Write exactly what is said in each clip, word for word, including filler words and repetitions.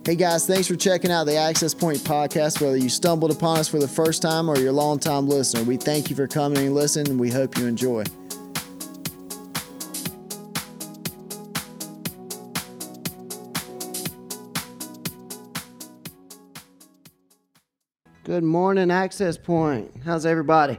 Hey guys, thanks for checking out the Access Point podcast. Whether you stumbled upon us for the first time or you're a long-time listener, we thank you for coming and listening, and we hope you enjoy. Good morning, Access Point. How's everybody?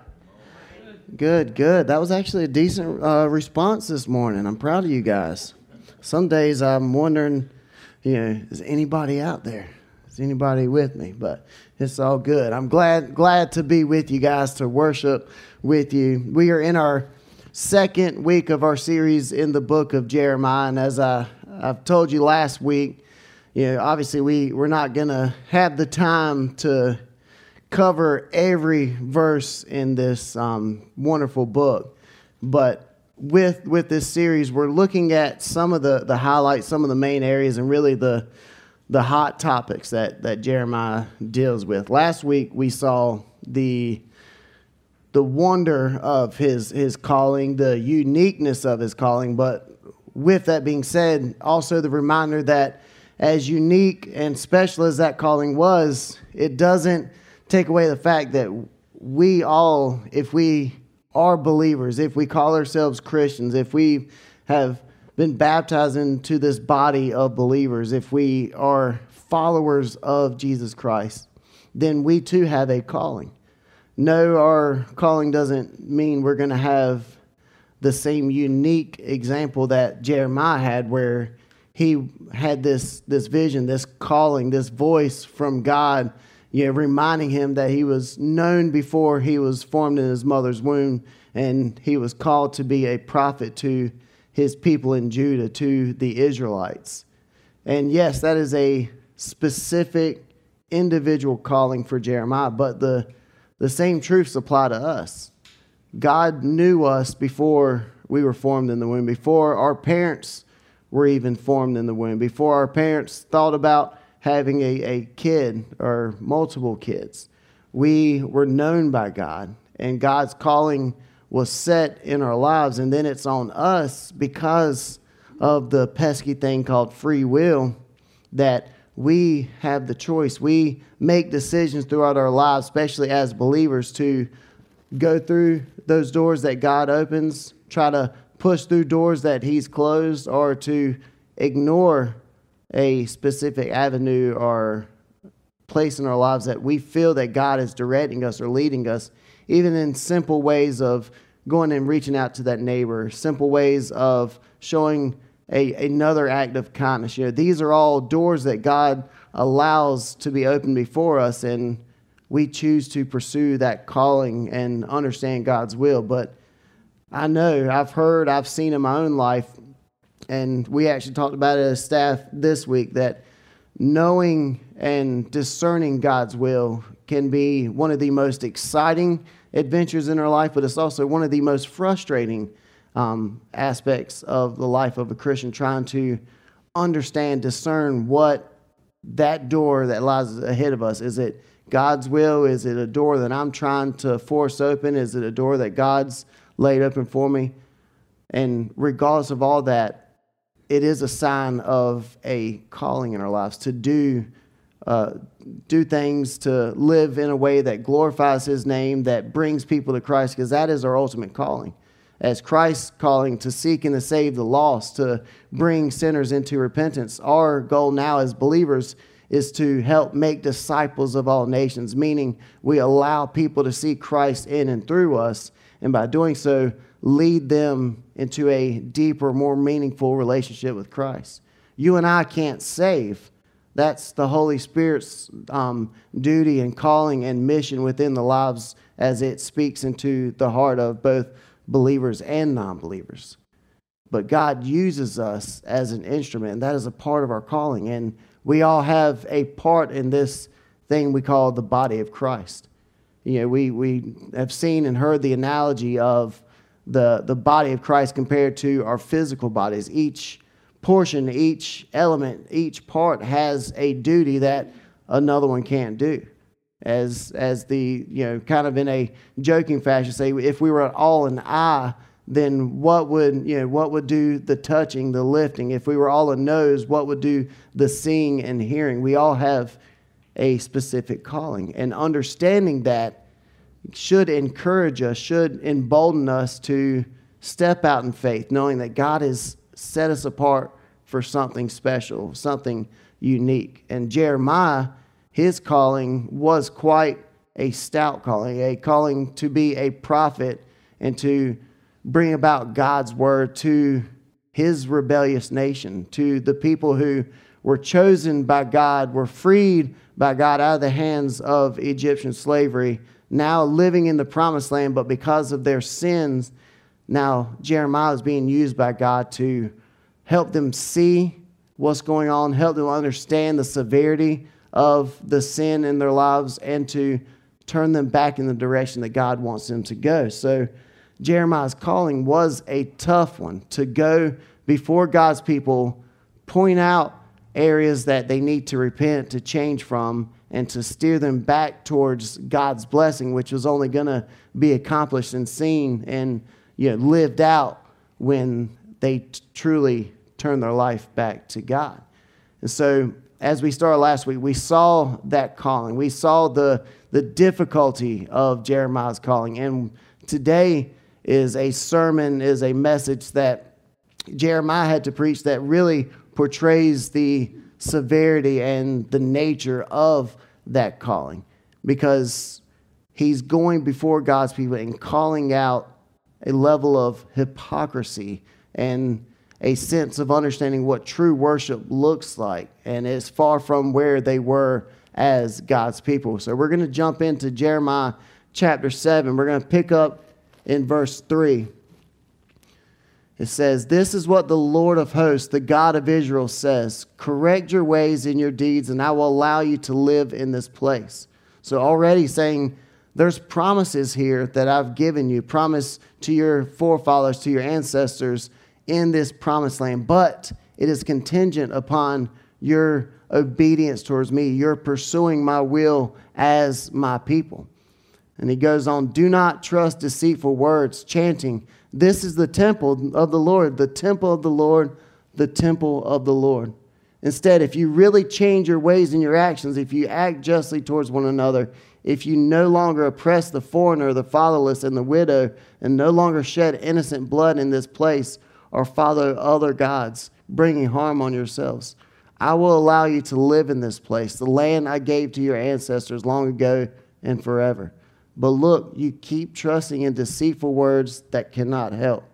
Good, good. That was actually a decent uh, response this morning. I'm proud of you guys. Some days I'm wondering, you know, is anybody out there? Is anybody with me? But it's all good. I'm glad glad to be with you guys, to worship with you. We are in our second week of our series in the book of Jeremiah. And as I, I've told you last week, you know, obviously we, we're not going to have the time to cover every verse in this um, wonderful book. But with with this series, we're looking at some of the, the highlights, some of the main areas, and really the the hot topics that, that Jeremiah deals with. Last week we saw the the wonder of his his calling, the uniqueness of his calling, but with that being said, also the reminder that as unique and special as that calling was, it doesn't take away the fact that we all, if we are believers, if we call ourselves Christians, if we have been baptized into this body of believers, if we are followers of Jesus Christ, then we too have a calling. No, our calling doesn't mean we're going to have the same unique example that Jeremiah had, where he had this, this vision, this calling, this voice from God, you know, reminding him that he was known before he was formed in his mother's womb, and he was called to be a prophet to his people in Judah, to the Israelites. And yes, that is a specific individual calling for Jeremiah, but the, the same truths apply to us. God knew us before we were formed in the womb, before our parents were even formed in the womb, before our parents thought about having a, a kid or multiple kids. We were known by God, and God's calling was set in our lives, and then it's on us, because of the pesky thing called free will, that we have the choice. We make decisions throughout our lives, especially as believers, to go through those doors that God opens, try to push through doors that He's closed, or to ignore a specific avenue or place in our lives that we feel that God is directing us or leading us, even in simple ways of going and reaching out to that neighbor, simple ways of showing a, another act of kindness. You know, these are all doors that God allows to be opened before us, and we choose to pursue that calling and understand God's will. But I know, I've heard, I've seen in my own life, and we actually talked about it as staff this week, that knowing and discerning God's will can be one of the most exciting adventures in our life, but it's also one of the most frustrating um, aspects of the life of a Christian, trying to understand, discern what that door that lies ahead of us. Is it God's will? Is it a door that I'm trying to force open? Is it a door that God's laid open for me? And regardless of all that, it is a sign of a calling in our lives to do uh, do things, to live in a way that glorifies His name, that brings people to Christ, because that is our ultimate calling. As Christ's calling to seek and to save the lost, to bring sinners into repentance, our goal now as believers is to help make disciples of all nations, meaning we allow people to see Christ in and through us, and by doing so, lead them into a deeper, more meaningful relationship with Christ. You and I can't save. That's the Holy Spirit's um, duty and calling and mission within the lives as it speaks into the heart of both believers and non-believers. But God uses us as an instrument, and that is a part of our calling. And we all have a part in this thing we call the body of Christ. You know, we, we have seen and heard the analogy of the, the body of Christ compared to our physical bodies. Each portion, each element, each part has a duty that another one can't do. As as the, you know, kind of in a joking fashion, say if we were all an eye, then what would, you know, what would do the touching, the lifting? If we were all a nose, what would do the seeing and hearing? We all have a specific calling. And understanding that should encourage us, should embolden us to step out in faith, knowing that God has set us apart for something special, something unique. And Jeremiah, his calling was quite a stout calling, a calling to be a prophet and to bring about God's word to his rebellious nation, to the people who were chosen by God, were freed by God out of the hands of Egyptian slavery, now living in the promised land, but because of their sins, now Jeremiah is being used by God to help them see what's going on, help them understand the severity of the sin in their lives, and to turn them back in the direction that God wants them to go. So Jeremiah's calling was a tough one, to go before God's people, point out areas that they need to repent, to change from, and to steer them back towards God's blessing, which was only going to be accomplished and seen and, you know, lived out when they t- truly turn their life back to God. And so as we started last week, we saw that calling. We saw the, the difficulty of Jeremiah's calling. And today is a sermon, is a message that Jeremiah had to preach that really portrays the severity and the nature of that calling, because he's going before God's people and calling out a level of hypocrisy and a sense of understanding what true worship looks like, and it's far from where they were as God's people. So we're going to jump into Jeremiah chapter seven. We're going to pick up in verse three. It says, "This is what the Lord of hosts, the God of Israel, says, correct your ways and your deeds, and I will allow you to live in this place." So already saying there's promises here that I've given you, promise to your forefathers, to your ancestors in this promised land, but it is contingent upon your obedience towards me, your pursuing my will as my people. And he goes on, "Do not trust deceitful words, chanting, 'This is the temple of the Lord, the temple of the Lord, the temple of the Lord.' Instead, if you really change your ways and your actions, if you act justly towards one another, if you no longer oppress the foreigner, the fatherless, and the widow, and no longer shed innocent blood in this place, or follow other gods, bringing harm on yourselves, I will allow you to live in this place, the land I gave to your ancestors long ago and forever. But look, you keep trusting in deceitful words that cannot help.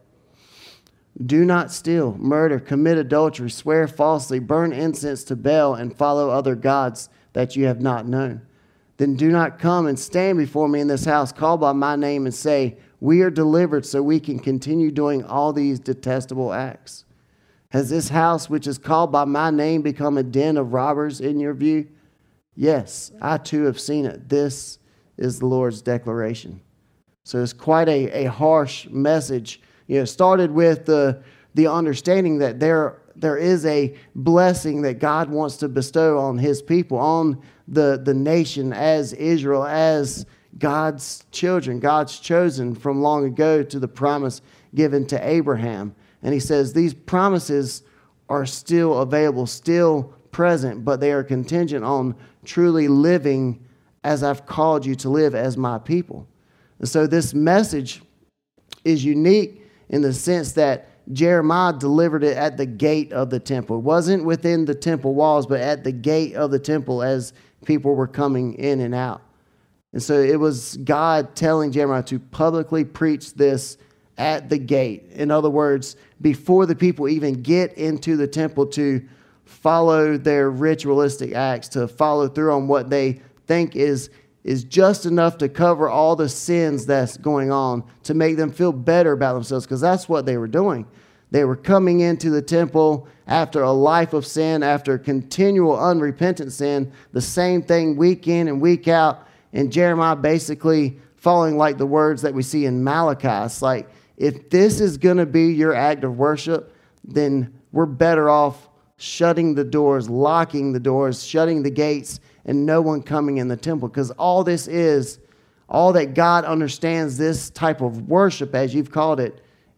Do not steal, murder, commit adultery, swear falsely, burn incense to Baal, and follow other gods that you have not known. Then do not come and stand before me in this house, call by my name, and say, 'We are delivered,' so we can continue doing all these detestable acts. Has this house, which is called by my name, become a den of robbers in your view? Yes, I too have seen it. This is the Lord's declaration." So it's quite a, a harsh message. You know, started with the the understanding that there there is a blessing that God wants to bestow on his people, on the, the nation as Israel, as God's children, God's chosen from long ago, to the promise given to Abraham. And he says these promises are still available, still present, but they are contingent on truly living as I've called you to live as my people. And so this message is unique in the sense that Jeremiah delivered it at the gate of the temple. It wasn't within the temple walls, but at the gate of the temple as people were coming in and out. And so it was God telling Jeremiah to publicly preach this at the gate. In other words, before the people even get into the temple to follow their ritualistic acts, to follow through on what they think is, is just enough to cover all the sins that's going on, to make them feel better about themselves, because that's what they were doing. They were coming into the temple after a life of sin, after continual unrepentant sin, the same thing week in and week out. And Jeremiah basically following like the words that we see in Malachi. It's like, if this is going to be your act of worship, then we're better off shutting the doors, locking the doors, shutting the gates, and no one coming in the temple. Because all this is, all that God understands this type of worship, as you've called it,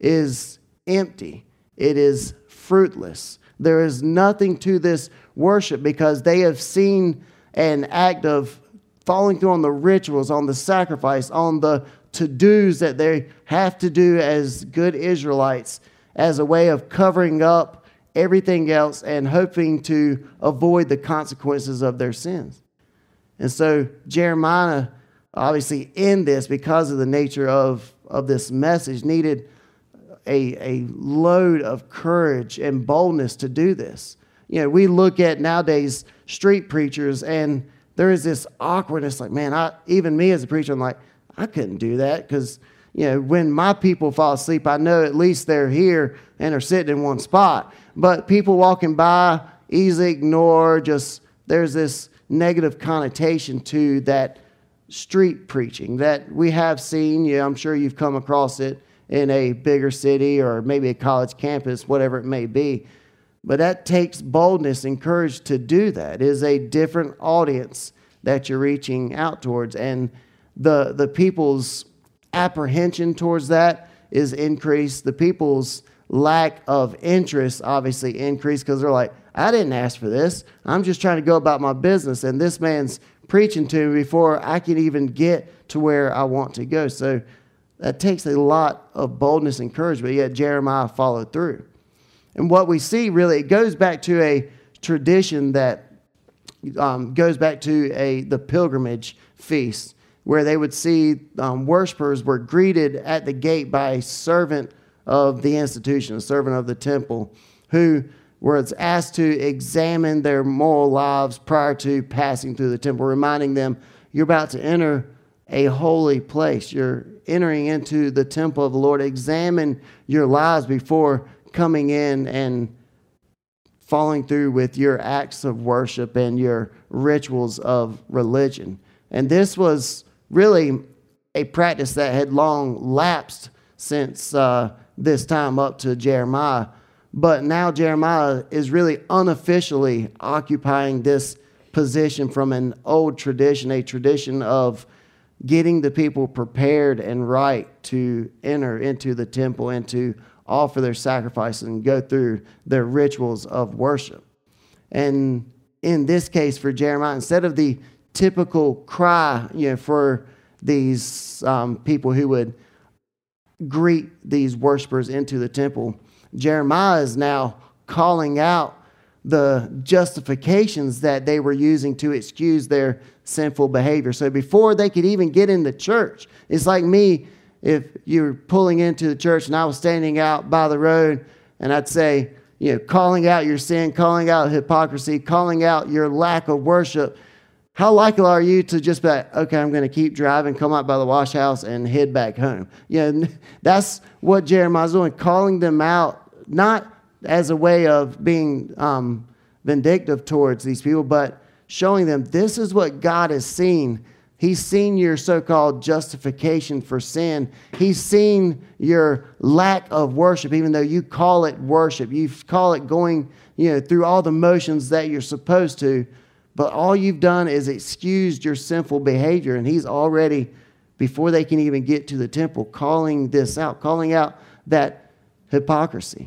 is empty. It is fruitless. There is nothing to this worship because they have seen an act of following through on the rituals, on the sacrifice, on the to-dos that they have to do as good Israelites as a way of covering up everything else and hoping to avoid the consequences of their sins. And so Jeremiah, obviously in this, because of the nature of, of this message, needed a, a load of courage and boldness to do this. You know, we look at nowadays street preachers and there is this awkwardness, like, man, I, even me as a preacher, I'm like, I couldn't do that because, you know, when my people fall asleep, I know at least they're here and are sitting in one spot. But people walking by, easily ignore, just there's this negative connotation to that street preaching that we have seen. Yeah, I'm sure you've come across it in a bigger city or maybe a college campus, whatever it may be. But that takes boldness and courage to do that. It is a different audience that you're reaching out towards. And the the people's apprehension towards that is increased. The people's lack of interest obviously increased because they're like, I didn't ask for this. I'm just trying to go about my business. And this man's preaching to me before I can even get to where I want to go. So that takes a lot of boldness and courage. But yet Jeremiah followed through. And what we see really, it goes back to a tradition that um, goes back to a the pilgrimage feast, where they would see um, worshipers were greeted at the gate by a servant of the institution, a servant of the temple, who was asked to examine their moral lives prior to passing through the temple, reminding them, you're about to enter a holy place. You're entering into the temple of the Lord. Examine your lives before coming in and following through with your acts of worship and your rituals of religion. And this was really a practice that had long lapsed since uh, this time up to Jeremiah. But now Jeremiah is really unofficially occupying this position from an old tradition, a tradition of getting the people prepared and right to enter into the temple and to offer their sacrifice and go through their rituals of worship. And in this case for Jeremiah, instead of the typical cry, you know, for these um, people who would greet these worshipers into the temple, Jeremiah is now calling out the justifications that they were using to excuse their sinful behavior. So before they could even get in the church, it's like me if you're pulling into the church and I was standing out by the road and I'd say, you know, calling out your sin, calling out hypocrisy, calling out your lack of worship. How likely are you to just be like, okay, I'm going to keep driving, come out by the wash house and head back home? You know, that's what Jeremiah's doing, calling them out, not as a way of being um, vindictive towards these people, but showing them this is what God has seen. He's seen your so-called justification for sin. He's seen your lack of worship, even though you call it worship. You call it going, you know, through all the motions that you're supposed to. But all you've done is excused your sinful behavior. And he's already, before they can even get to the temple, calling this out, calling out that hypocrisy.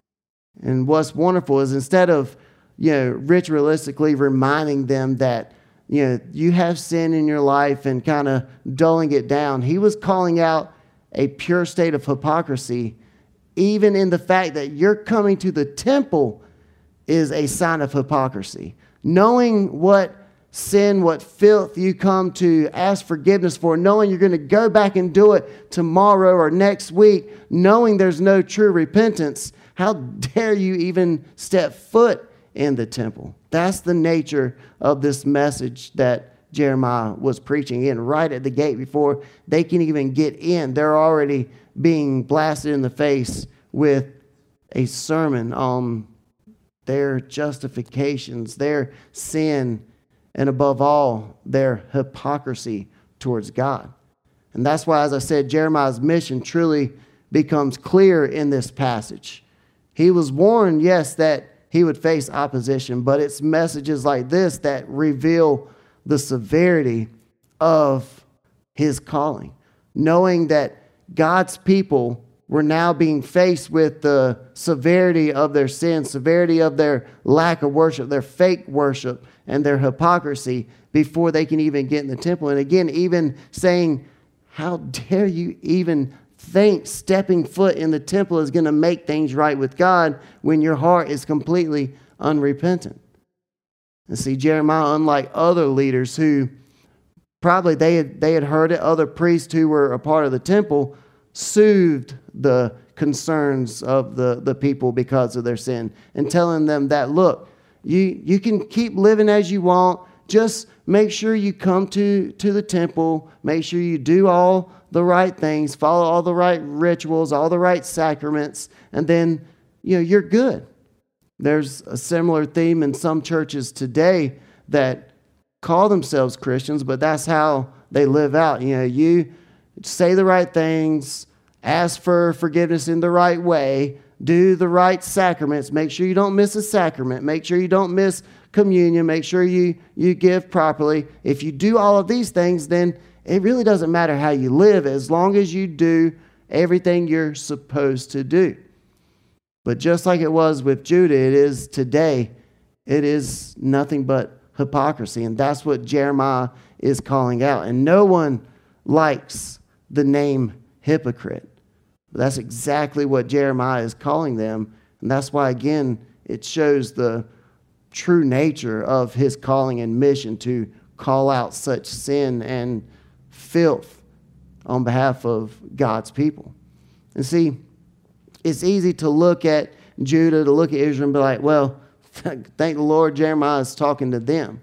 And what's wonderful is instead of, you know, ritualistically reminding them that, you know, you have sin in your life and kind of dulling it down, he was calling out a pure state of hypocrisy, even in the fact that you're coming to the temple is a sign of hypocrisy. Knowing what sin, what filth you come to ask forgiveness for, knowing you're going to go back and do it tomorrow or next week, knowing there's no true repentance, how dare you even step foot in the temple? That's the nature of this message that Jeremiah was preaching in right at the gate. Before they can even get in, they're already being blasted in the face with a sermon on their justifications, their sin, and above all, their hypocrisy towards God. And that's why, as I said, Jeremiah's mission truly becomes clear in this passage. He was warned, yes, that he would face opposition, but it's messages like this that reveal the severity of his calling. Knowing that God's people were now being faced with the severity of their sin, severity of their lack of worship, their fake worship, and their hypocrisy before they can even get in the temple. And again, even saying, how dare you even think stepping foot in the temple is going to make things right with God when your heart is completely unrepentant. And see, Jeremiah, unlike other leaders who probably they had, they had heard it, other priests who were a part of the temple soothed the concerns of the, the people because of their sin and telling them that, look, you, you can keep living as you want. Just make sure you come to, to the temple. Make sure you do all the right things, follow all the right rituals, all the right sacraments, and then, you know, you're good. There's a similar theme in some churches today that call themselves Christians, but that's how they live out. You know, you say the right things, ask for forgiveness in the right way, do the right sacraments, make sure you don't miss a sacrament, make sure you don't miss communion, make sure you, you give properly. If you do all of these things, then it really doesn't matter how you live as long as you do everything you're supposed to do. But just like it was with Judah, it is today, it is nothing but hypocrisy. And that's what Jeremiah is calling out. And no one likes the name hypocrite. But that's exactly what Jeremiah is calling them. And that's why, again, it shows the true nature of his calling and mission to call out such sin and filth on behalf of God's people. And see, it's easy to look at Judah, to look at Israel and be like, well, thank the Lord Jeremiah is talking to them.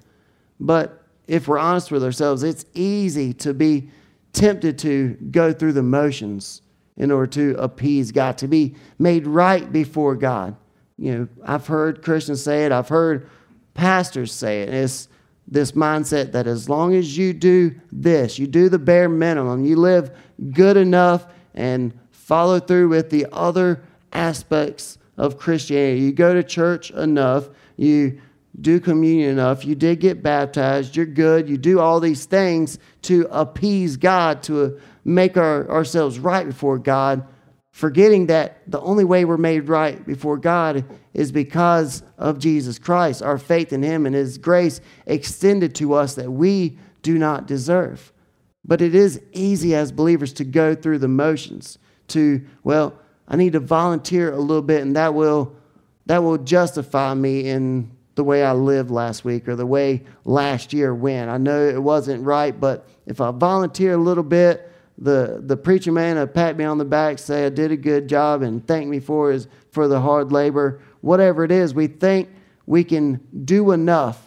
But if we're honest with ourselves, it's easy to be tempted to go through the motions in order to appease God, to be made right before God. You know, I've heard Christians say it. I've heard pastors say it. It's this mindset that as long as you do this, you do the bare minimum, you live good enough and follow through with the other aspects of Christianity. You go to church enough, you do communion enough, you did get baptized, you're good, you do all these things to appease God, to make our, ourselves right before God, forgetting that the only way we're made right before God is because of Jesus Christ, our faith in Him and His grace extended to us that we do not deserve. But it is easy as believers to go through the motions, to, well, I need to volunteer a little bit and that will that will justify me in the way I lived last week or the way last year went. I know it wasn't right, but if I volunteer a little bit, the, the preacher man will pat me on the back, say I did a good job and thank me for his for the hard labor. Whatever it is, we think we can do enough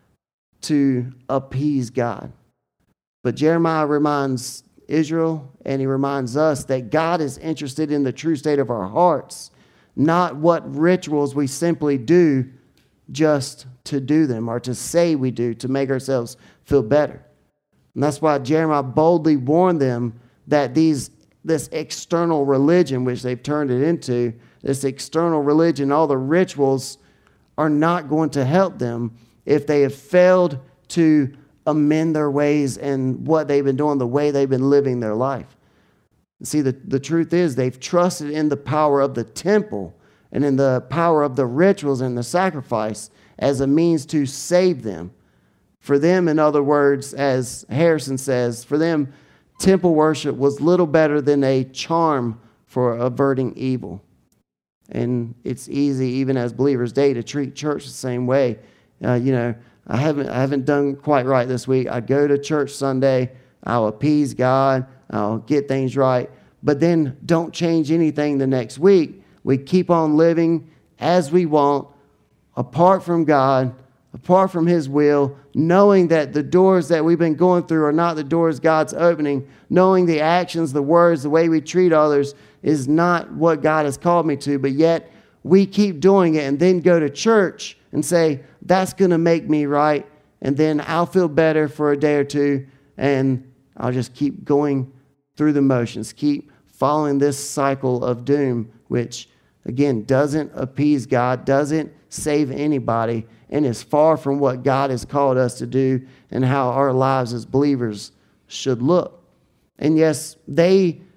to appease God. But Jeremiah reminds Israel, and he reminds us that God is interested in the true state of our hearts, not what rituals we simply do just to do them or to say we do to make ourselves feel better. And that's why Jeremiah boldly warned them that these this external religion, which they've turned it into, this external religion, all the rituals are not going to help them if they have failed to amend their ways and what they've been doing, the way they've been living their life. See, the, the truth is they've trusted in the power of the temple and in the power of the rituals and the sacrifice as a means to save them. For them, in other words, as Harrison says, for them, temple worship was little better than a charm for averting evil. And it's easy, even as believers today, to treat church the same way. Uh, you know, I haven't I haven't done quite right this week. I go to church Sunday. I'll appease God. I'll get things right. But then don't change anything the next week. We keep on living as we want, apart from God, apart from His will, knowing that the doors that we've been going through are not the doors God's opening, knowing the actions, the words, the way we treat others is not what God has called me to, but yet we keep doing it and then go to church and say, that's going to make me right, and then I'll feel better for a day or two, and I'll just keep going through the motions, keep following this cycle of doom, which, again, doesn't appease God, doesn't save anybody, and is far from what God has called us to do and how our lives as believers should look. And yes, they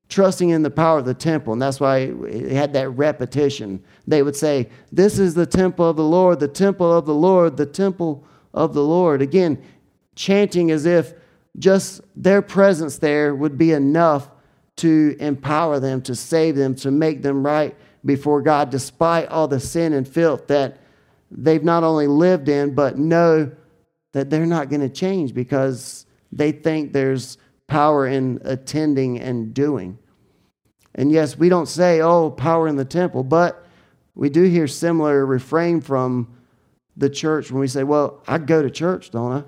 trusting in the power of the temple. And that's why it had that repetition. They would say, this is the temple of the Lord, the temple of the Lord, the temple of the Lord. Again, chanting as if just their presence there would be enough to empower them, to save them, to make them right before God, despite all the sin and filth that they've not only lived in, but know that they're not going to change because they think there's power in attending and doing. And yes, we don't say, oh, power in the temple, but we do hear similar refrain from the church when we say, well, I go to church, don't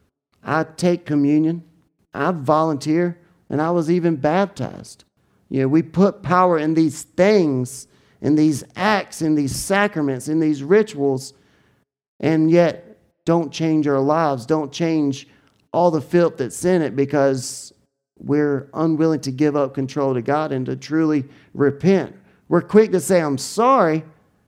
I? I take communion, I volunteer, and I was even baptized. You know, we put power in these things, in these acts, in these sacraments, in these rituals, and yet don't change our lives, don't change all the filth that's in it because we're unwilling to give up control to God and to truly repent. We're quick to say, I'm sorry,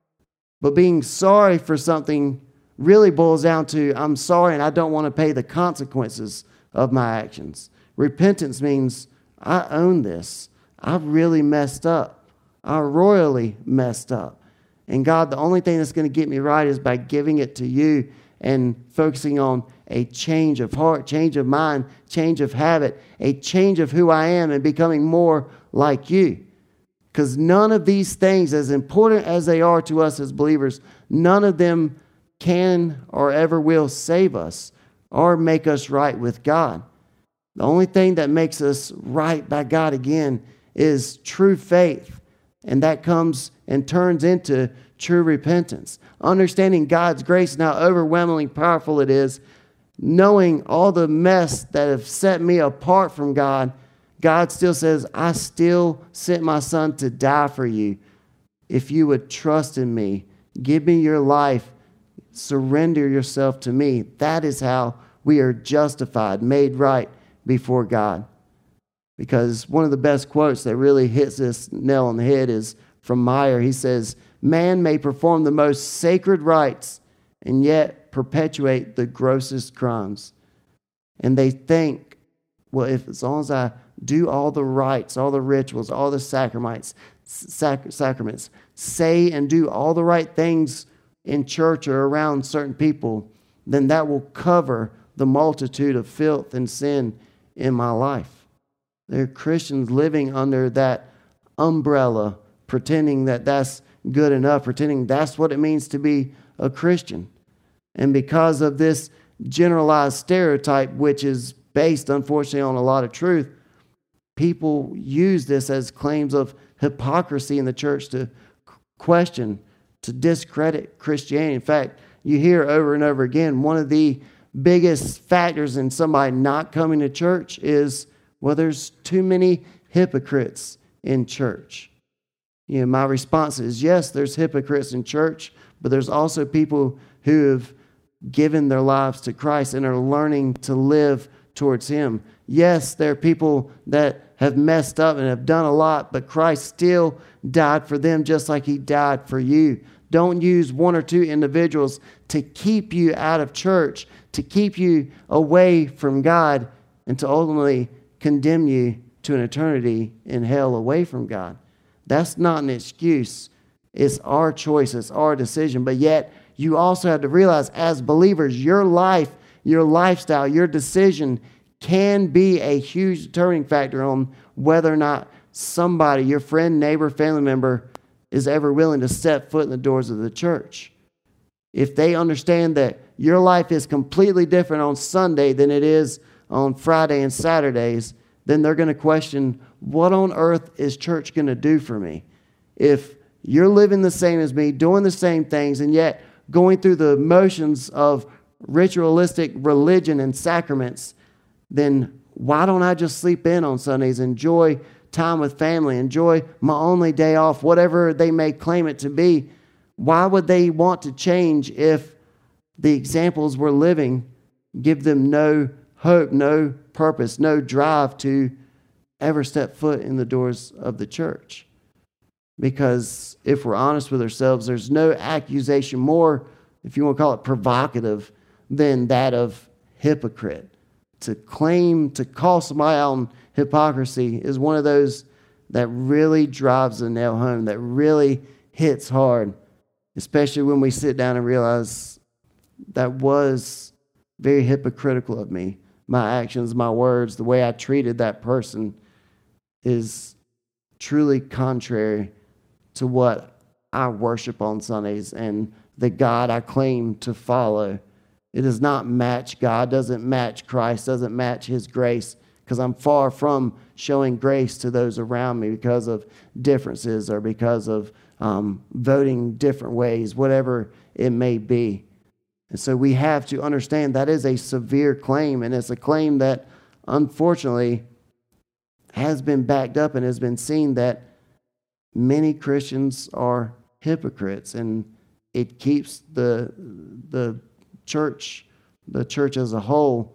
but being sorry for something really boils down to, I'm sorry and I don't want to pay the consequences of my actions. Repentance means I own this. I've really messed up. I royally messed up. And God, the only thing that's going to get me right is by giving it to you and focusing on a change of heart, change of mind, change of habit, a change of who I am and becoming more like you. Because none of these things, as important as they are to us as believers, none of them can or ever will save us or make us right with God. The only thing that makes us right by God again is true faith. And that comes and turns into true repentance. Understanding God's grace and how overwhelmingly powerful it is, knowing all the mess that have set me apart from God, God still says, I still sent my son to die for you. If you would trust in me, give me your life, surrender yourself to me. That is how we are justified, made right before God. Because one of the best quotes that really hits this nail on the head is from Meyer. He says, man may perform the most sacred rites and yet perpetuate the grossest crimes. And they think, well, if as long as I do all the rites, all the rituals, all the sacraments, sac- sacraments, say and do all the right things in church or around certain people, then that will cover the multitude of filth and sin in my life. There are Christians living under that umbrella, pretending that that's good enough, pretending that's what it means to be a Christian. And because of this generalized stereotype, which is based, unfortunately, on a lot of truth, people use this as claims of hypocrisy in the church to question, to discredit Christianity. In fact, you hear over and over again, one of the biggest factors in somebody not coming to church is, well, there's too many hypocrites in church. You know, my response is, yes, there's hypocrites in church, but there's also people who have given their lives to Christ and are learning to live towards Him. Yes, there are people that have messed up and have done a lot, but Christ still died for them just like He died for you. Don't use one or two individuals to keep you out of church, to keep you away from God, and to ultimately condemn you to an eternity in hell away from God. That's not an excuse. It's our choice. It's our decision. But yet, you also have to realize as believers, your life, your lifestyle, your decision can be a huge determining factor on whether or not somebody, your friend, neighbor, family member, is ever willing to step foot in the doors of the church. If they understand that your life is completely different on Sunday than it is on Friday and Saturdays, then they're going to question, what on earth is church going to do for me? If you're living the same as me, doing the same things, and yet going through the motions of ritualistic religion and sacraments, then why don't I just sleep in on Sundays, enjoy time with family, enjoy my only day off, whatever they may claim it to be? Why would they want to change if the examples we're living give them no hope, no purpose, no drive to ever step foot in the doors of the church? Because if we're honest with ourselves, there's no accusation more, if you want to call it provocative, than that of hypocrite. To claim, to call somebody out on hypocrisy is one of those that really drives the nail home, that really hits hard, especially when we sit down and realize that was very hypocritical of me. My actions, my words, the way I treated that person is truly contrary to what I worship on Sundays and the God I claim to follow. It does not match God, doesn't match Christ, doesn't match His grace, because I'm far from showing grace to those around me because of differences or because of um, voting different ways, whatever it may be. And so we have to understand that is a severe claim, and it's a claim that unfortunately has been backed up and has been seen that many Christians are hypocrites, and it keeps the the church, the church as a whole,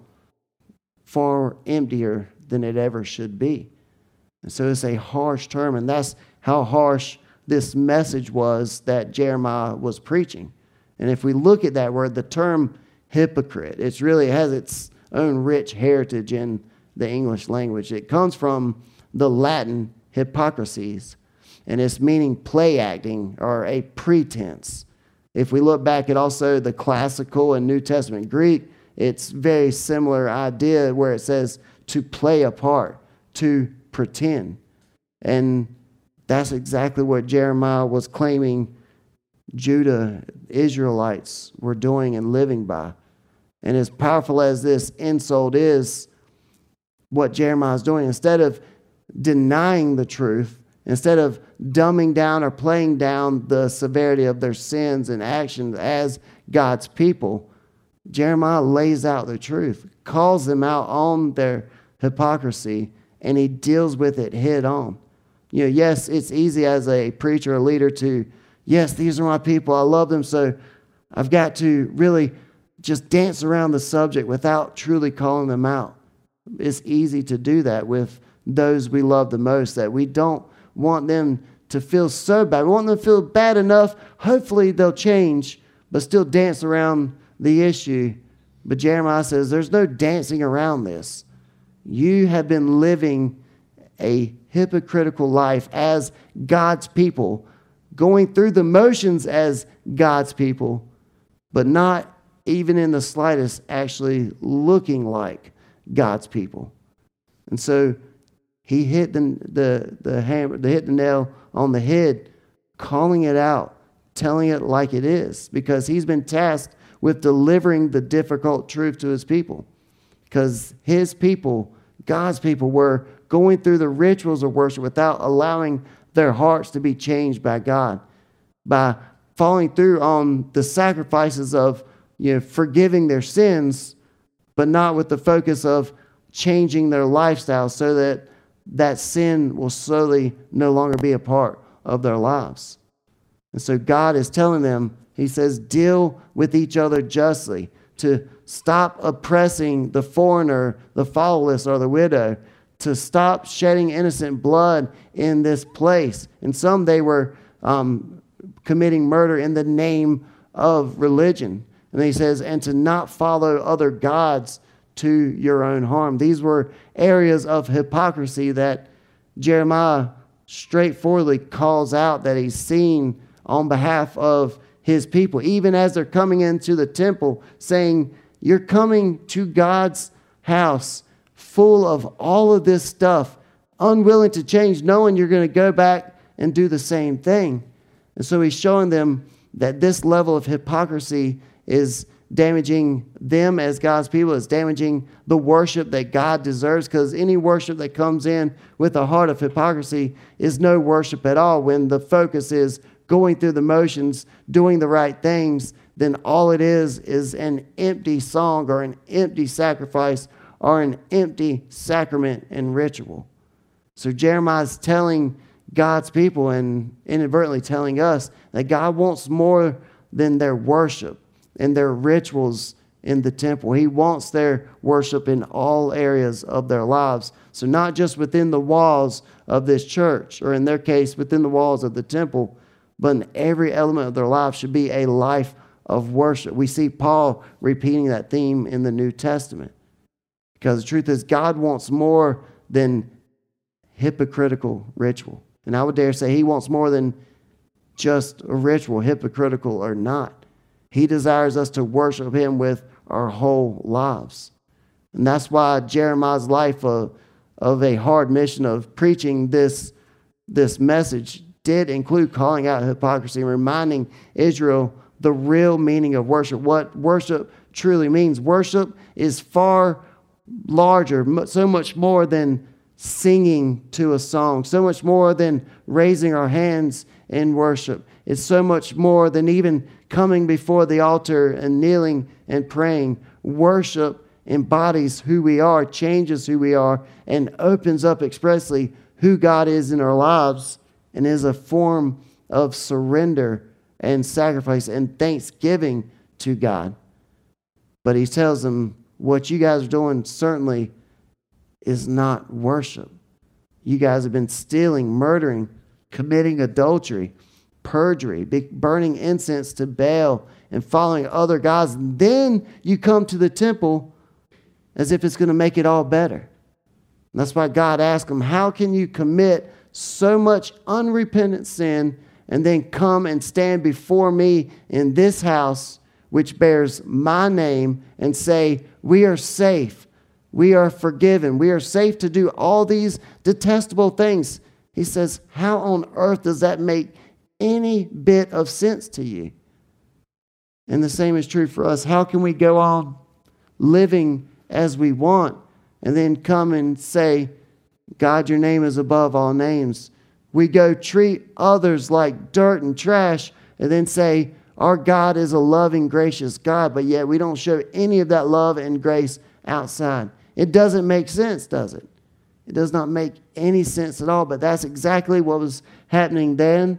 far emptier than it ever should be. And so it's a harsh term, and that's how harsh this message was that Jeremiah was preaching. And if we look at that word, the term hypocrite, it's really it has its own rich heritage in the English language. It comes from the Latin hypocrisies, and it's meaning play acting or a pretense. If we look back at also the classical and New Testament Greek, it's very similar idea where it says to play a part, to pretend. And that's exactly what Jeremiah was claiming Judah, Israelites were doing and living by. And as powerful as this insult is, what Jeremiah is doing, instead of denying the truth, instead of dumbing down or playing down the severity of their sins and actions as God's people, Jeremiah lays out the truth, calls them out on their hypocrisy, and he deals with it head on. You know, yes, it's easy as a preacher or leader to, yes, these are my people, I love them, so I've got to really just dance around the subject without truly calling them out. It's easy to do that with those we love the most, that we don't want them to feel so bad. We want them to feel bad enough. Hopefully they'll change, but still dance around the issue. But Jeremiah says there's no dancing around this. You have been living a hypocritical life as God's people, going through the motions as God's people, but not even in the slightest actually looking like God's people. And so he hit the the the hammer, the hit the nail on the head, calling it out, telling it like it is, because he's been tasked with delivering the difficult truth to his people. Because his people, God's people, were going through the rituals of worship without allowing their hearts to be changed by God, by following through on the sacrifices of, you know, forgiving their sins, but not with the focus of changing their lifestyle so that that sin will slowly no longer be a part of their lives. And so God is telling them, he says, deal with each other justly, to stop oppressing the foreigner, the fatherless, or the widow, to stop shedding innocent blood in this place. And some, they were um, committing murder in the name of religion. And he says, and to not follow other gods to your own harm. These were areas of hypocrisy that Jeremiah straightforwardly calls out that he's seen on behalf of his people, even as they're coming into the temple, saying, you're coming to God's house full of all of this stuff, unwilling to change, knowing you're going to go back and do the same thing. And so he's showing them that this level of hypocrisy is damaging them as God's people. It's damaging the worship that God deserves, because any worship that comes in with a heart of hypocrisy is no worship at all. When the focus is going through the motions, doing the right things, then all it is is an empty song or an empty sacrifice or an empty sacrament and ritual. So Jeremiah's telling God's people, and inadvertently telling us, that God wants more than their worship and their rituals in the temple. He wants their worship in all areas of their lives. So not just within the walls of this church, or in their case, within the walls of the temple, but in every element of their life should be a life of worship. We see Paul repeating that theme in the New Testament. Because the truth is, God wants more than hypocritical ritual. And I would dare say he wants more than just a ritual, hypocritical or not. He desires us to worship him with our whole lives. And that's why Jeremiah's life of, of a hard mission of preaching this, this message did include calling out hypocrisy and reminding Israel the real meaning of worship, what worship truly means. Worship is far larger, so much more than singing to a song, so much more than raising our hands in worship. It's so much more than even coming before the altar and kneeling and praying. Worship embodies who we are, changes who we are, and opens up expressly who God is in our lives, and is a form of surrender and sacrifice and thanksgiving to God. But he tells them, what you guys are doing certainly is not worship. You guys have been stealing, murdering, committing adultery, perjury, burning incense to Baal, and following other gods. And then you come to the temple as if it's going to make it all better. And that's why God asked them, how can you commit so much unrepentant sin and then come and stand before me in this house, which bears my name, and say, we are safe, we are forgiven, we are safe to do all these detestable things? He says, how on earth does that make any bit of sense to you? And the same is true for us. How can we go on living as we want and then come and say, God, your name is above all names? We go treat others like dirt and trash and then say, our God is a loving, gracious God, but yet we don't show any of that love and grace outside. It doesn't make sense, does it? It does not make any sense at all, but that's exactly what was happening then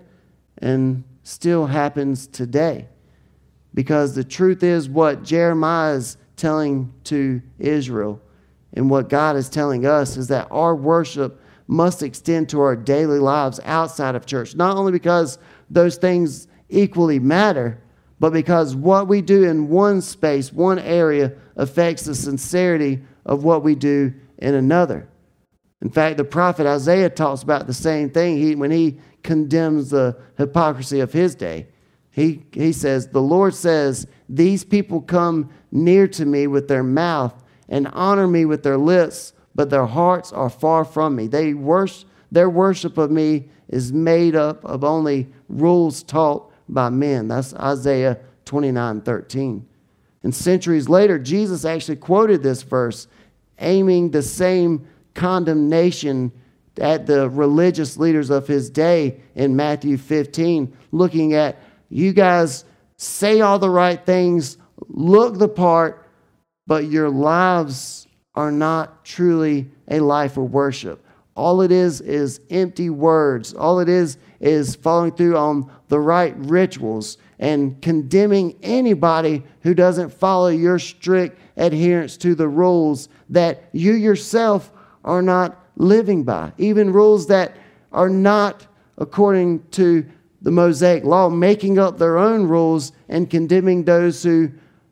and still happens today. Because the truth is, what Jeremiah is telling to Israel and what God is telling us is that our worship must extend to our daily lives outside of church. Not only because those things equally matter, but because what we do in one space, one area, affects the sincerity of what we do in another. In fact, the prophet Isaiah talks about the same thing he, when he condemns the hypocrisy of his day. He, he says, the Lord says, these people come near to me with their mouth and honor me with their lips, but their hearts are far from me. They worship, their worship of me is made up of only rules taught by men. That's Isaiah twenty-nine thirteen. And centuries later, Jesus actually quoted this verse, aiming the same condemnation at the religious leaders of his day in Matthew fifteen, looking at, you guys say all the right things, look the part, but your lives are not truly a life of worship. All it is is empty words. All it is is following through on the right rituals and condemning anybody who doesn't follow your strict adherence to the rules that you yourself are not living by. Even rules that are not according to the Mosaic law, making up their own rules and condemning those who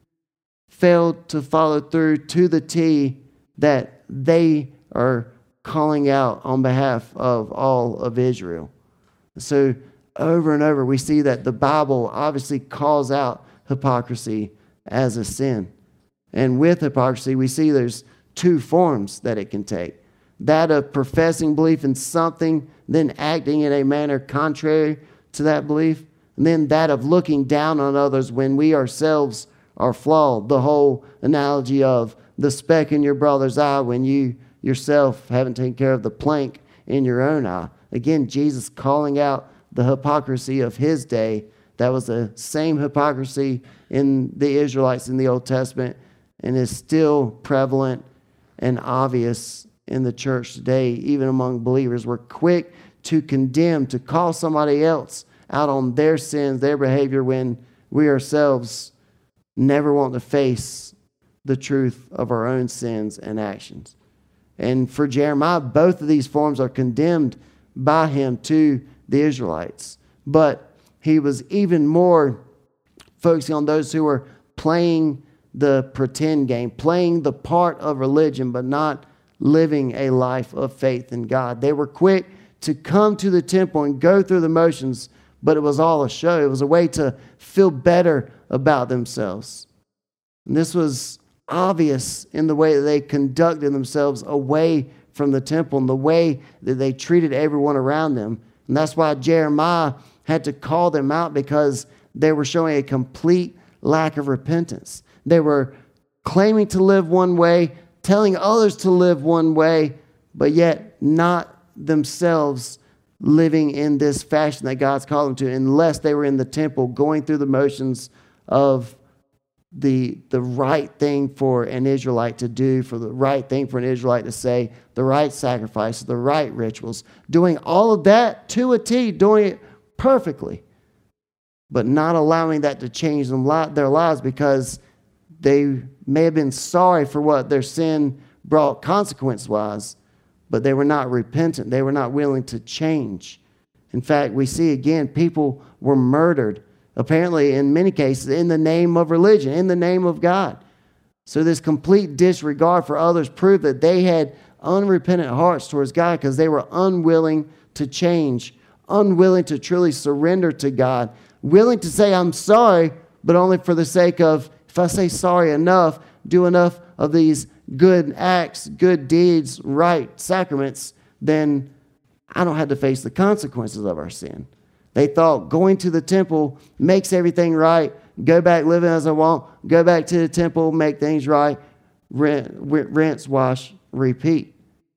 failed to follow through to the T that they are calling out on behalf of all of Israel. So over and over we see that the Bible obviously calls out hypocrisy as a sin. And with hypocrisy we see there's two forms that it can take. That of professing belief in something, then acting in a manner contrary to that belief. And then that of looking down on others when we ourselves are flawed. The whole analogy of the speck in your brother's eye when you yourself haven't taken care of the plank in your own eye. Again, Jesus calling out the hypocrisy of his day. That was the same hypocrisy in the Israelites in the Old Testament and is still prevalent and obvious in the church today, even among believers. We're quick to condemn, to call somebody else out on their sins, their behavior, when we ourselves never want to face the truth of our own sins and actions. And for Jeremiah, both of these forms are condemned by him to the Israelites. But he was even more focusing on those who were playing the pretend game, playing the part of religion, but not living a life of faith in God. They were quick to come to the temple and go through the motions, but it was all a show. It was a way to feel better about themselves. And this was obvious in the way that they conducted themselves away from the temple and the way that they treated everyone around them. And that's why Jeremiah had to call them out, because they were showing a complete lack of repentance. They were claiming to live one way, telling others to live one way, but yet not themselves living in this fashion that God's called them to, unless they were in the temple going through the motions of the, the right thing for an Israelite to do, for the right thing for an Israelite to say, the right sacrifices, the right rituals, doing all of that to a T, doing it perfectly, but not allowing that to change them, their lives, because they may have been sorry for what their sin brought consequence-wise, but they were not repentant. They were not willing to change. In fact, we see again, people were murdered, apparently in many cases, in the name of religion, in the name of God. So this complete disregard for others proved that they had unrepentant hearts towards God, because they were unwilling to change, unwilling to truly surrender to God, willing to say, I'm sorry, but only for the sake of, if I say sorry enough, do enough of these good acts, good deeds, right sacraments, then I don't have to face the consequences of our sin. They thought going to the temple makes everything right. Go back living as I want. Go back to the temple, make things right. Rinse, wash, repeat.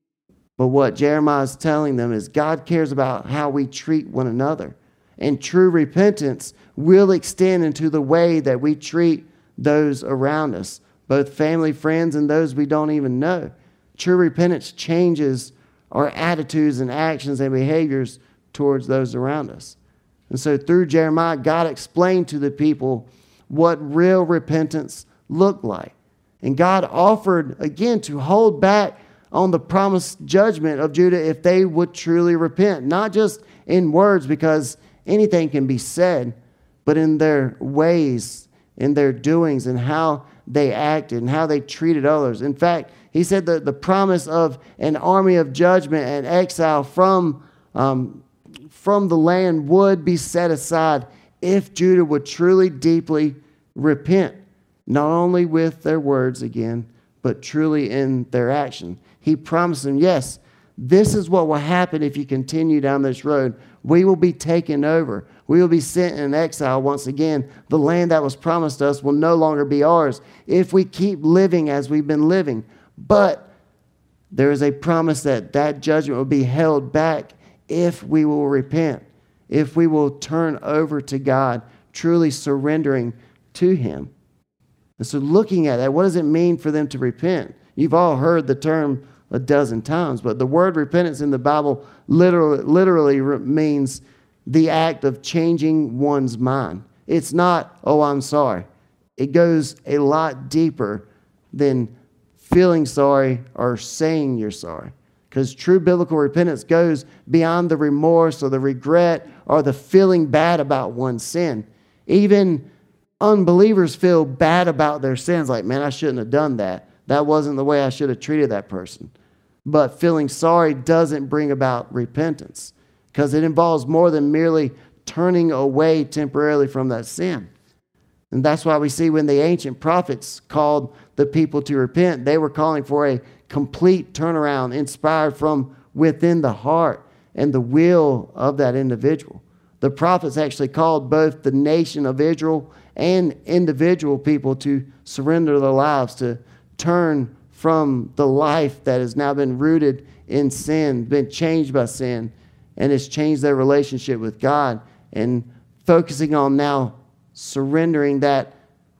But what Jeremiah is telling them is God cares about how we treat one another. And true repentance will extend into the way that we treat those around us, both family, friends, and those we don't even know. True repentance changes our attitudes and actions and behaviors towards those around us. And so through Jeremiah, God explained to the people what real repentance looked like. And God offered, again, to hold back on the promised judgment of Judah if they would truly repent. Not just in words, because anything can be said, but in their ways, in their doings, and how they acted and how they treated others. In fact, he said that the promise of an army of judgment and exile from, um, from the land would be set aside if Judah would truly, deeply repent, not only with their words again, but truly in their action. He promised them, yes, this is what will happen if you continue down this road. We will be taken over. We will be sent in exile once again. The land that was promised us will no longer be ours if we keep living as we've been living. But there is a promise that that judgment will be held back if we will repent, if we will turn over to God, truly surrendering to Him. And so looking at that, what does it mean for them to repent? You've all heard the term a dozen times, but the word repentance in the Bible literally, literally means the act of changing one's mind. It's not, oh, I'm sorry. It goes a lot deeper than feeling sorry or saying you're sorry. Because true biblical repentance goes beyond the remorse or the regret or the feeling bad about one's sin. Even unbelievers feel bad about their sins, like, man, I shouldn't have done that. That wasn't the way I should have treated that person. But feeling sorry doesn't bring about repentance, because it involves more than merely turning away temporarily from that sin. And that's why we see when the ancient prophets called the people to repent, they were calling for a complete turnaround inspired from within the heart and the will of that individual. The prophets actually called both the nation of Israel and individual people to surrender their lives, to turn from the life that has now been rooted in sin, been changed by sin, and has changed their relationship with God, and focusing on now surrendering that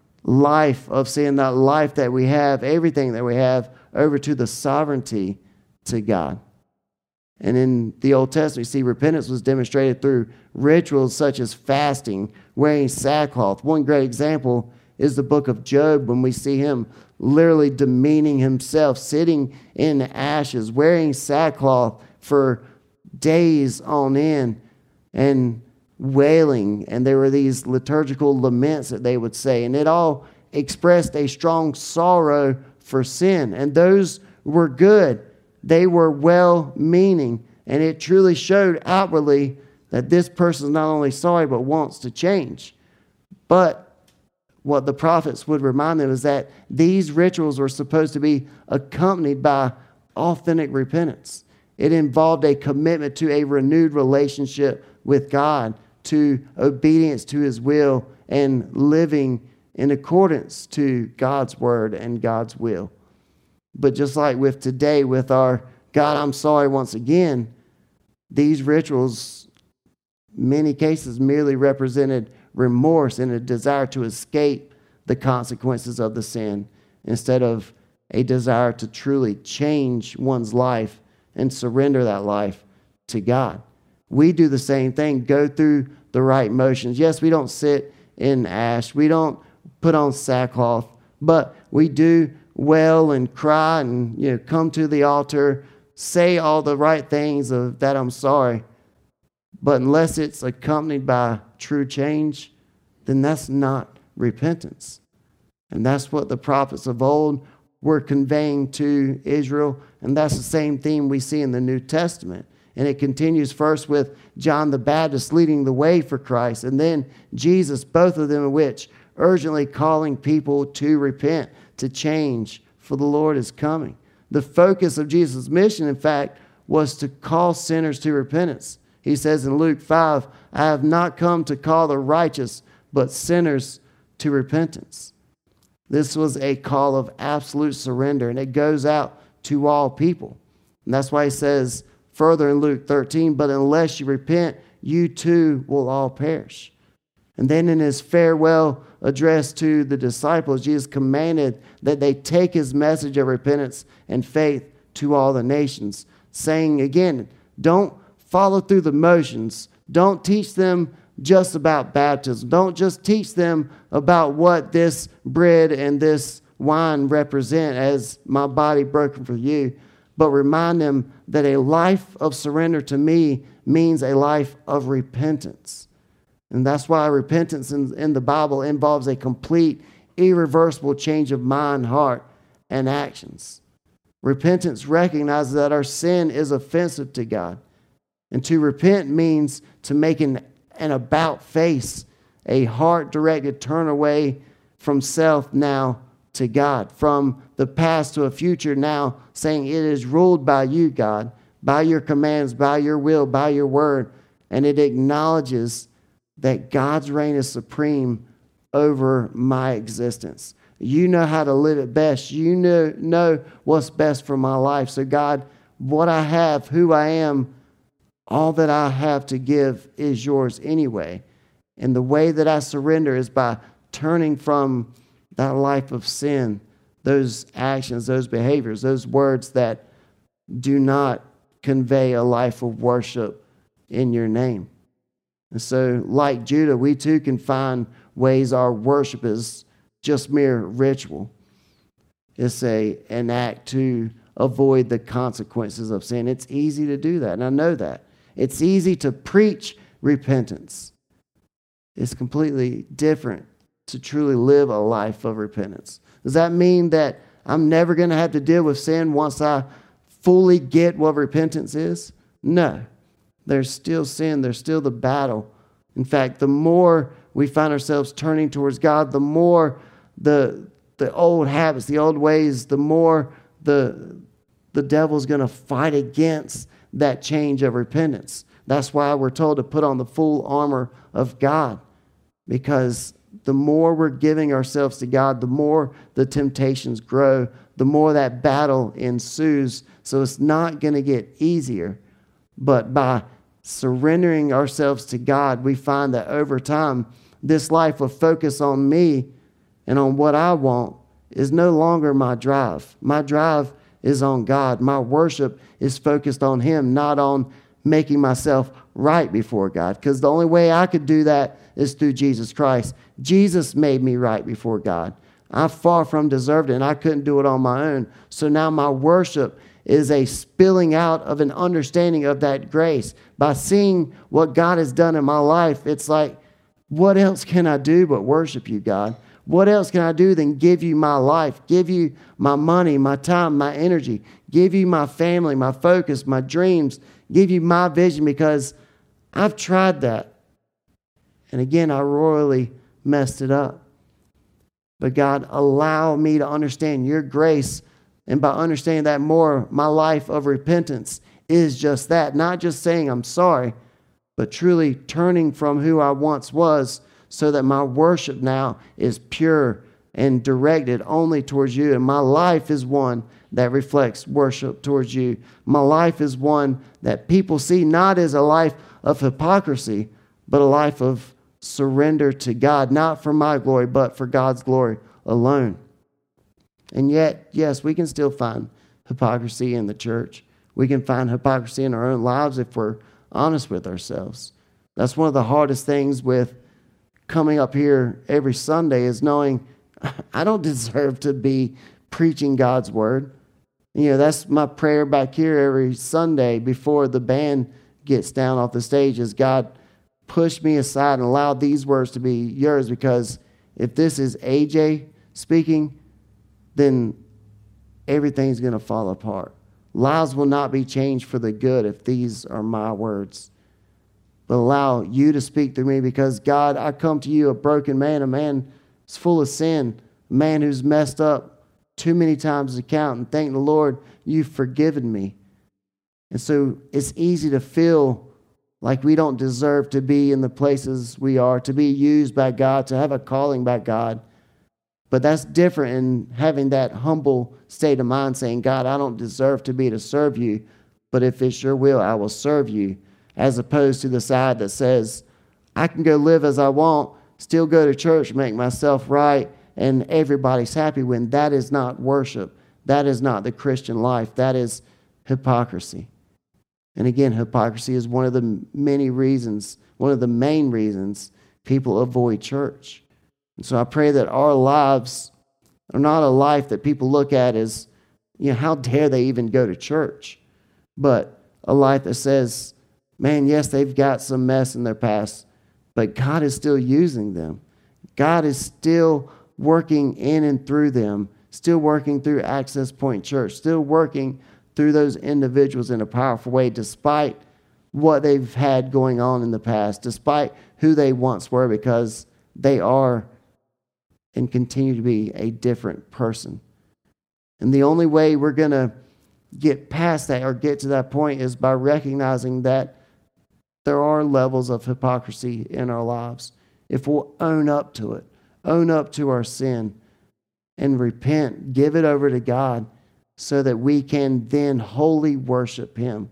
life of sin, that life that we have, everything that we have, over to the sovereignty to God. And in the Old Testament, you see repentance was demonstrated through rituals such as fasting, wearing sackcloth. One great example is the book of Job, when we see him literally demeaning himself, sitting in ashes, wearing sackcloth for days on end, and wailing. And there were these liturgical laments that they would say, and it all expressed a strong sorrow for sin. And those were good. they were well-meaning, and it truly showed outwardly that this person is not only sorry but wants to change. But what the prophets would remind them is that these rituals were supposed to be accompanied by authentic repentance. It involved a commitment to a renewed relationship with God, to obedience to His will, and living in accordance to God's word and God's will. But just like with today, with our God, I'm sorry once again, these rituals, many cases, merely represented remorse and a desire to escape the consequences of the sin instead of a desire to truly change one's life and surrender that life to God. We do the same thing, go through the right motions. Yes, we don't sit in ash. We don't put on sackcloth, but we do wail and cry and, you know, come to the altar, say all the right things of that I'm sorry. But unless it's accompanied by true change, then that's not repentance. And that's what the prophets of old were conveying to Israel. And that's the same theme we see in the New Testament. And it continues first with John the Baptist leading the way for Christ, and then Jesus, both of them of which urgently calling people to repent, to change, for the Lord is coming. The focus of Jesus' mission, in fact, was to call sinners to repentance. He says in Luke five, I have not come to call the righteous, but sinners to repentance. This was a call of absolute surrender, and it goes out to all people. And that's why he says further in Luke thirteen, but unless you repent, you too will all perish. And then in his farewell address to the disciples, Jesus commanded that they take his message of repentance and faith to all the nations, saying again, don't follow through the motions. Don't teach them just about baptism. Don't just teach them about what this bread and this wine represent as my body broken for you, but remind them that a life of surrender to me means a life of repentance. And that's why repentance in, in the Bible involves a complete, irreversible change of mind, heart, and actions. Repentance recognizes that our sin is offensive to God. And to repent means to make an, an about face, a heart-directed turn away from self now to God, from the past to a future now, saying it is ruled by you, God, by your commands, by your will, by your word. And it acknowledges that God's reign is supreme over my existence. You know how to live it best. You know, know what's best for my life. So God, what I have, who I am, all that I have to give is yours anyway. And the way that I surrender is by turning from that life of sin, those actions, those behaviors, those words that do not convey a life of worship in your name. And so, like Judah, we too can find ways our worship is just mere ritual. It's a, an act to avoid the consequences of sin. It's easy to do that, and I know that. It's easy to preach repentance. It's completely different to truly live a life of repentance. Does that mean that I'm never going to have to deal with sin once I fully get what repentance is? No. There's still sin. There's still the battle. In fact, the more we find ourselves turning towards God, the more the, the old habits, the old ways, the more the, the devil's going to fight against that change of repentance. That's why we're told to put on the full armor of God, because the more we're giving ourselves to God, the more the temptations grow, the more that battle ensues. So it's not going to get easier. But by surrendering ourselves to God, we find that over time, this life of focus on me and on what I want is no longer my drive. My drive is on God. My worship is focused on Him, not on making myself right before God. Because the only way I could do that is through Jesus Christ. Jesus made me right before God. I far from deserved it, and I couldn't do it on my own. So now my worship is a spilling out of an understanding of that grace. By seeing what God has done in my life, it's like, what else can I do but worship you, God? What else can I do than give you my life, give you my money, my time, my energy, give you my family, my focus, my dreams, give you my vision, because I've tried that. And again, I royally messed it up. But God, allow me to understand your grace. And by understanding that more, my life of repentance is just that. Not just saying I'm sorry, but truly turning from who I once was, so that my worship now is pure and directed only towards you. And my life is one that reflects worship towards you. My life is one that people see not as a life of hypocrisy, but a life of surrender to God, not for my glory, but for God's glory alone. And yet, yes, we can still find hypocrisy in the church. We can find hypocrisy in our own lives if we're honest with ourselves. That's one of the hardest things with coming up here every Sunday, is knowing I don't deserve to be preaching God's word. You know, that's my prayer back here every Sunday before the band gets down off the stage, is God, push me aside and allow these words to be yours, because if this is A J speaking, then everything's going to fall apart. Lives will not be changed for the good if these are my words. But allow you to speak through me, because God, I come to you a broken man, a man who's full of sin, a man who's messed up too many times to count, and thank the Lord you've forgiven me. And so it's easy to feel like we don't deserve to be in the places we are, to be used by God, to have a calling by God. But that's different in having that humble state of mind, saying, God, I don't deserve to be to serve you, but if it's your will, I will serve you. As opposed to the side that says, I can go live as I want, still go to church, make myself right, and everybody's happy, when that is not worship. That is not the Christian life. That is hypocrisy. And again, hypocrisy is one of the many reasons, one of the main reasons people avoid church. And so I pray that our lives are not a life that people look at as, you know, how dare they even go to church? But a life that says, man, yes, they've got some mess in their past, but God is still using them. God is still working in and through them, still working through Access Point Church, still working through those individuals in a powerful way, despite what they've had going on in the past, despite who they once were, because they are and continue to be a different person. And the only way we're going to get past that or get to that point is by recognizing that there are levels of hypocrisy in our lives. If we'll own up to it, own up to our sin, and repent, give it over to God, so that we can then wholly worship Him,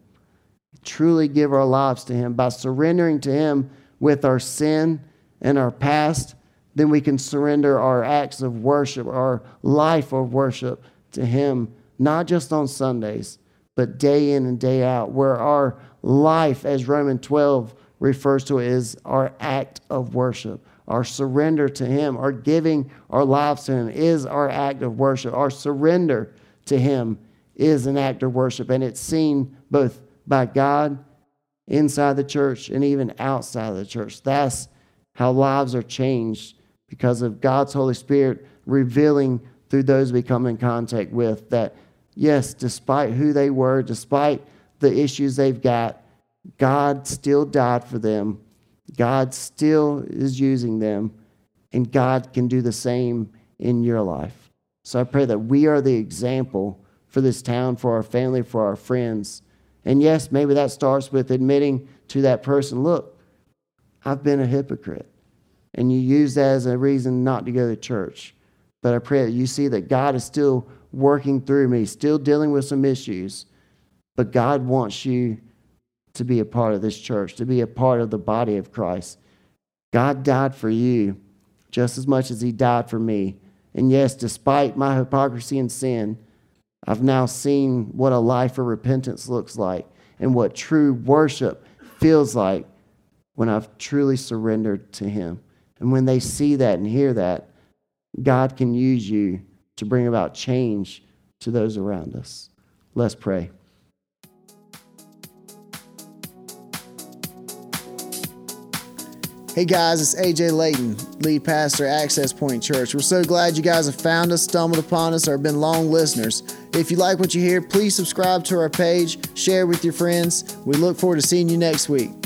truly give our lives to Him. By surrendering to Him with our sin and our past, then we can surrender our acts of worship, our life of worship to Him, not just on Sundays, but day in and day out, where our life, as Romans twelve refers to it, is our act of worship. Our surrender to Him, our giving our lives to Him is our act of worship. Our surrender to Him is an act of worship, and it's seen both by God inside the church and even outside of the church. That's how lives are changed, because of God's Holy Spirit revealing through those we come in contact with that, yes, despite who they were, despite the issues they've got, God still died for them. God still is using them, and God can do the same in your life. So I pray that we are the example for this town, for our family, for our friends. And yes, maybe that starts with admitting to that person, look, I've been a hypocrite. And you use that as a reason not to go to church. But I pray that you see that God is still working through me, still dealing with some issues. But God wants you to be a part of this church, to be a part of the body of Christ. God died for you just as much as He died for me. And yes, despite my hypocrisy and sin, I've now seen what a life of repentance looks like and what true worship feels like when I've truly surrendered to Him. And when they see that and hear that, God can use you to bring about change to those around us. Let's pray. Hey guys, it's A J Layton, lead pastor at Access Point Church. We're so glad you guys have found us, stumbled upon us, or have been long listeners. If you like what you hear, please subscribe to our page, share with your friends. We look forward to seeing you next week.